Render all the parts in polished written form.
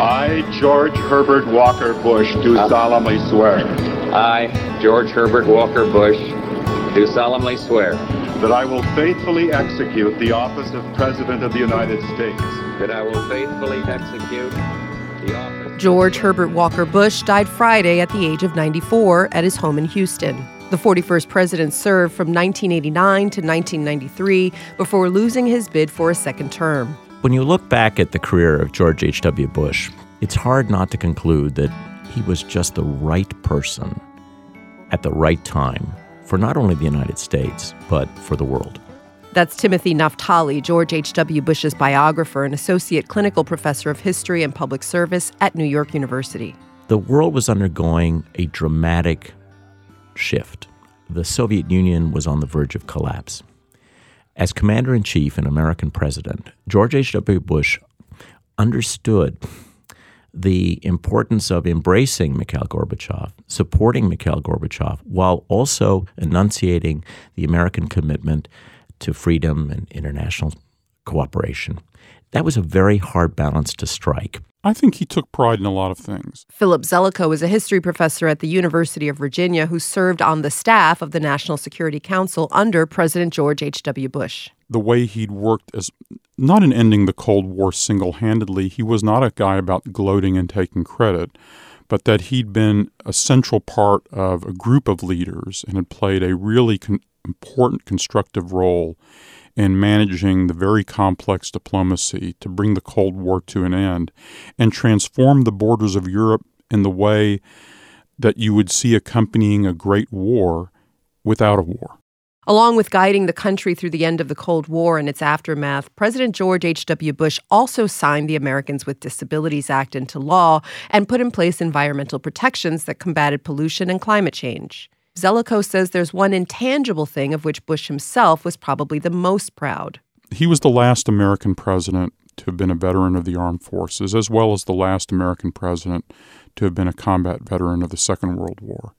I, George Herbert Walker Bush, do solemnly swear. I, George Herbert Walker Bush, do solemnly swear. That I will faithfully execute the office of President of the United States. That I will faithfully execute the office. George Herbert Walker Bush died Friday at the age of 94 at his home in Houston. The 41st president served from 1989 to 1993 before losing his bid for a second term. When you look back at the career of George H.W. Bush, it's hard not to conclude that he was just the right person at the right time for not only the United States, but for the world. That's Timothy Naftali, George H.W. Bush's biographer and associate clinical professor of history and public service at New York University. The world was undergoing a dramatic shift. The Soviet Union was on the verge of collapse. As commander-in-chief and American president, George H.W. Bush understood the importance of embracing Mikhail Gorbachev, supporting Mikhail Gorbachev, while also enunciating the American commitment to freedom and international cooperation. That was a very hard balance to strike. I think he took pride in a lot of things. Philip Zelikow is a history professor at the University of Virginia who served on the staff of the National Security Council under President George H.W. Bush. The way he'd worked as not in ending the Cold War single-handedly, he was not a guy about gloating and taking credit, but that he'd been a central part of a group of leaders and had played a really important constructive role in managing the very complex diplomacy to bring the Cold War to an end and transform the borders of Europe in the way that you would see accompanying a great war without a war. Along with guiding the country through the end of the Cold War and its aftermath, President George H.W. Bush also signed the Americans with Disabilities Act into law and put in place environmental protections that combated pollution and climate change. Zelikow says there's one intangible thing of which Bush himself was probably the most proud. He was the last American president to have been a veteran of the armed forces, as well as the last American president to have been a combat veteran of the Second World War.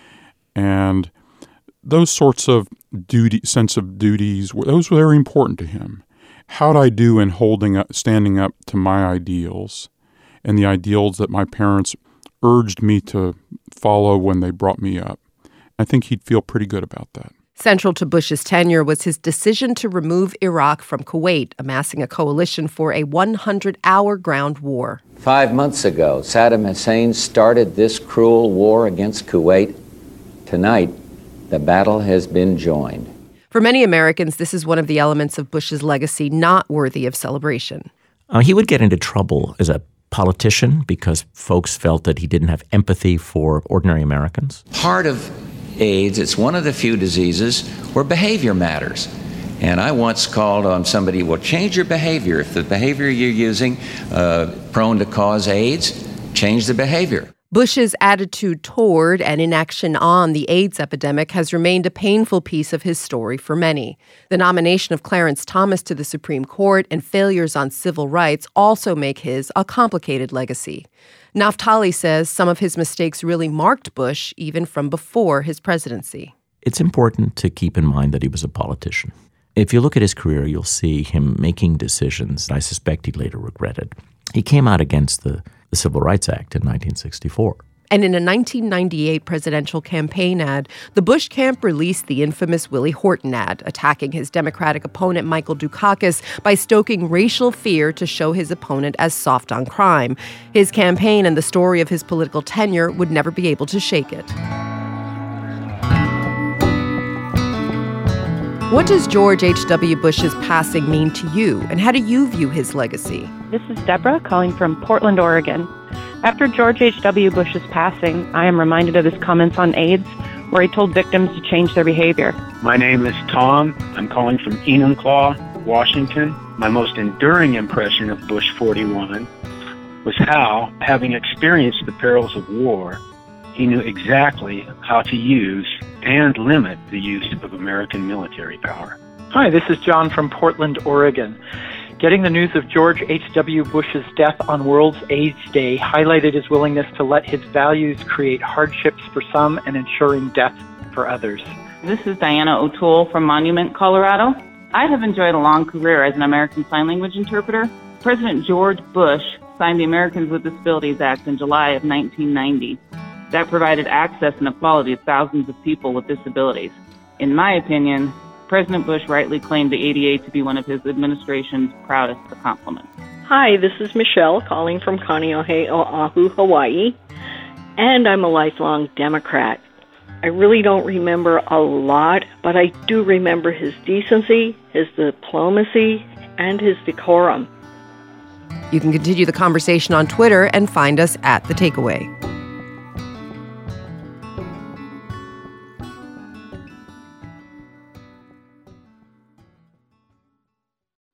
And those sorts of sense of duties, those were very important to him. How'd I do in standing up to my ideals and the ideals that my parents urged me to follow when they brought me up? I think he'd feel pretty good about that. Central to Bush's tenure was his decision to remove Iraq from Kuwait, amassing a coalition for a 100-hour ground war. 5 months ago, Saddam Hussein started this cruel war against Kuwait. Tonight, the battle has been joined. For many Americans, this is one of the elements of Bush's legacy not worthy of celebration. He would get into trouble as a politician because folks felt that he didn't have empathy for ordinary Americans. Part of AIDS, it's one of the few diseases where behavior matters. And I once called on somebody, well, change your behavior. If the behavior you're using prone to cause AIDS, change the behavior. Bush's attitude toward and inaction on the AIDS epidemic has remained a painful piece of his story for many. The nomination of Clarence Thomas to the Supreme Court and failures on civil rights also make his a complicated legacy. Naftali says some of his mistakes really marked Bush even from before his presidency. It's important to keep in mind that he was a politician. If you look at his career, you'll see him making decisions I suspect he later regretted. He came out against the Civil Rights Act in 1964. And in a 1998 presidential campaign ad, the Bush camp released the infamous Willie Horton ad, attacking his Democratic opponent Michael Dukakis by stoking racial fear to show his opponent as soft on crime. His campaign and the story of his political tenure would never be able to shake it. What does George H.W. Bush's passing mean to you, and how do you view his legacy? This is Deborah calling from Portland, Oregon. After George H.W. Bush's passing, I am reminded of his comments on AIDS, where he told victims to change their behavior. My name is Tom. I'm calling from Enumclaw, Washington. My most enduring impression of Bush 41 was how, having experienced the perils of war, he knew exactly how to use and limit the use of American military power. Hi, this is John from Portland, Oregon. Getting the news of George H.W. Bush's death on World AIDS Day highlighted his willingness to let his values create hardships for some and ensuring death for others. This is Diana O'Toole from Monument, Colorado. I have enjoyed a long career as an American Sign Language interpreter. President George Bush signed the Americans with Disabilities Act in July of 1990. That provided access and equality to thousands of people with disabilities. In my opinion, President Bush rightly claimed the ADA to be one of his administration's proudest accomplishments. Hi, this is Michelle calling from Kaneohe, Oahu, Hawaii, and I'm a lifelong Democrat. I really don't remember a lot, but I do remember his decency, his diplomacy, and his decorum. You can continue the conversation on Twitter and find us at The Takeaway.